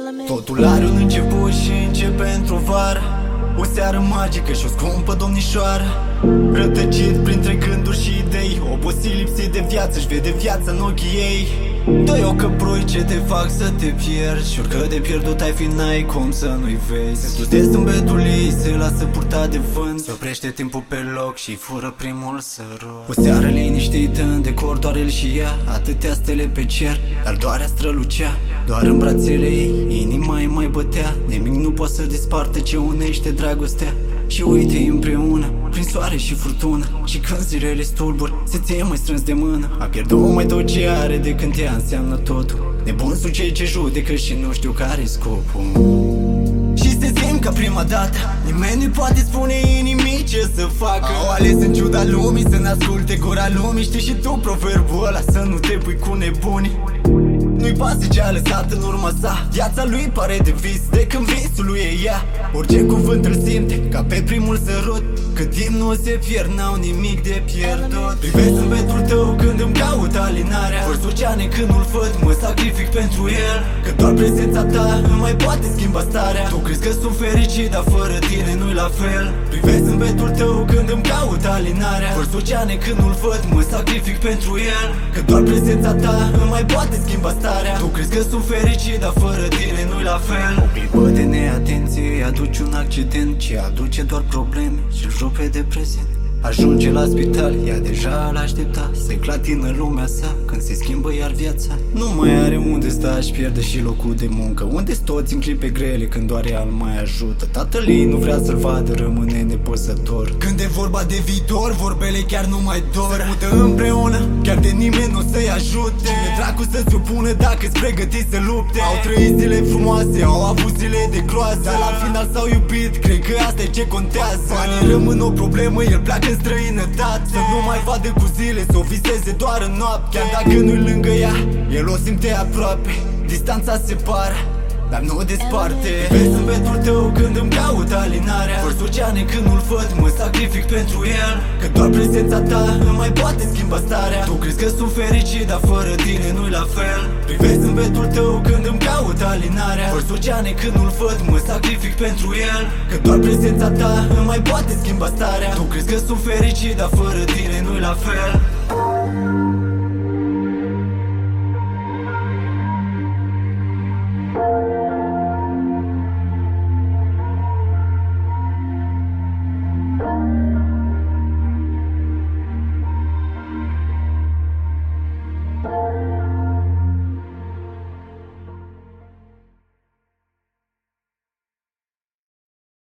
Totul are un început și începe într-o vară, o seară magică și o scumpă domnișoară. Rătăcit printre gânduri și idei, obosit, lipsit de viață, își vede viața în ochii ei. Doi ocăproi ce te fac să te pierzi, și orică de pierdut ai fi, n-ai cum să nu-i vezi. Se sus de zâmbetul ei, se lasă purta de vânt, se oprește timpul pe loc și fură primul sărut. O seară liniștită, în decor doar el și ea, atâtea stele pe cer, dar doarea strălucea. Doar în brațele ei, inima îi mai bătea, nimic nu poate să dispartă ce unește dragostea. Și uite împreună, prin soare și furtună, și când zilele stulburi, se ție mai strâns de mână. A pierdut mai tot ce are de când ea înseamnă totul. Nebuni sunt cei ce judecă și nu știu care-i scopul. Și se simt ca prima dată, nimeni nu poate spune nimic ce să facă. Au ales în ciuda lumii să ne asculte gura lumii. Știi și tu proverbul ăla, să nu te pui cu nebuni. Nu-i pasă ce a lăsat în urma sa, viața lui pare de vis, de când visul lui e ea. Orice cuvânt îl simte, ca pe primul sărut. Cât timp nu se pierd, n-au nimic de pierdut. Privesc zâmbetul tău când îmi caut alinarea, vor oceane când nu-l văd, mă sacrific pentru el. Că doar prezența ta nu mai poate schimba starea. Tu crezi că sunt fericit, dar fără tine nu-i la fel. Privesc zâmbetul tău când îmi caut alinarea, vor oceane când nu-l văd, mă sacrific pentru el. Că doar prezența ta nu mai poate schimba starea. Tu crezi că sunt fericit, dar fără tine nu-i la fel. O clipă de neatenție aduce un accident ce aduce doar probleme și-l rupe de prezent. Ajunge la spital, ea deja l-aștepta, se clatină lumea sa când se schimbă iar viața. Nu mai are unde sta, își pierde și locul de muncă, unde-s toți în clipe grele când doar ea îl mai ajută. Tatăl ei nu vrea să-l vadă, rămâne nepăsător. Când e vorba de viitor, vorbele chiar nu mai dor. Se mută împreună, chiar de nimeni nu să-i ajute. Cine dracu să-ți opună dacă-s pregătit să lupte? Au trăit zile frumoase, au avut zile de groază, dar la final s-au iubit, cred că asta e ce contează. Banii rămân o problemă, el pleacă în străinătate, să nu mai vadă cu zile, să o viseze doar în noapte. Chiar dacă nu-i lângă ea, el o simte aproape, distanța separă, dar nu desparte. Vezi zâmbetul tău când îmi caut alinarea, vor oceane când nu-l văd, mă sacrific pentru el. Că doar prezența ta nu mai poate schimba starea. Tu crezi că sunt fericit, dar fără tine nu-i la fel. Privesc zâmbetul tău când îmi caut alinarea, vor oceane când nu-l văd, mă sacrific pentru el. Că doar prezența ta nu mai poate schimba starea. Tu crezi că sunt fericit, dar fără tine nu-i la fel.